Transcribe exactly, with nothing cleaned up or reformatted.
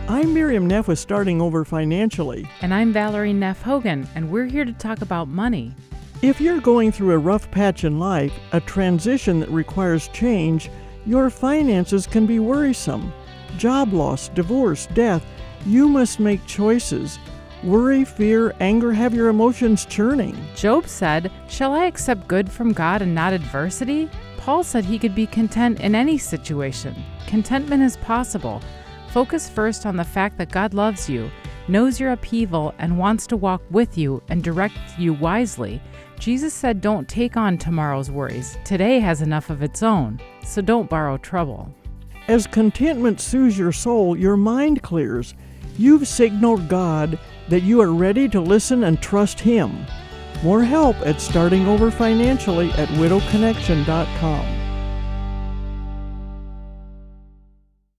I'm Miriam Neff with Starting Over Financially. And I'm Valerie Neff Hogan, and we're here to talk about money. If you're going through a rough patch in life, a transition that requires change, your finances can be worrisome. Job loss, divorce, death, you must make choices. Worry, fear, anger have your emotions churning. Job said, "Shall I accept good from God and not adversity?" Paul said he could be content in any situation. Contentment is possible. Focus first on the fact that God loves you, knows your upheaval, and wants to walk with you and direct you wisely. Jesus said, "Don't take on tomorrow's worries. Today has enough of its own, so don't borrow trouble." As contentment soothes your soul, your mind clears. You've signaled God that you are ready to listen and trust Him. More help at Starting Over Financially at widow connection dot com.